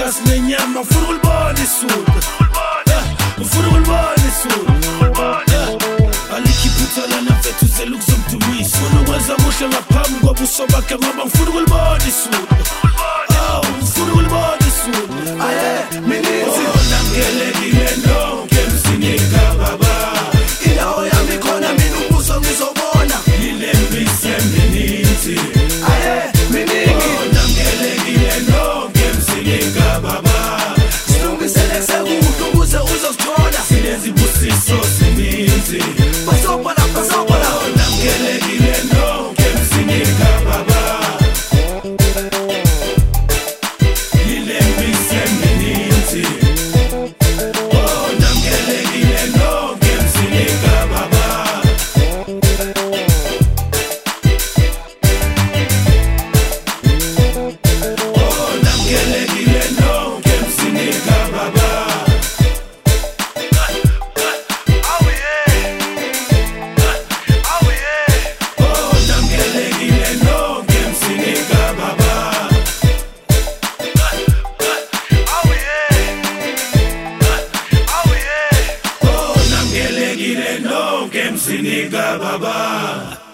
igazi nenyama ufuna ukulibona isuka ufuna ukulibona isuka alikho iphutha lana mfethu uzela ukuzomdumisa ufuna ukwenza muhle ngaphambi kobuso bakhe ngoba ngifuna ukulibona isuka ufuna ukulibona isuka Minizi namkelekile nonke emzini kababa indawo yami khona mina ubuso ngizobona ilembisi emininzi miningi namkelekile nonke emzini kababa silungisele sekuhle ukuze uzosithola sinezibusiso zininzi bazobona namkelekile nonke emzini kababa ilembisi emininzi namkelekile nonke emzini kababa namkelekile nonke emzini kababa namkelekile nonke emzini kababa namkelekile nonke emzini kababa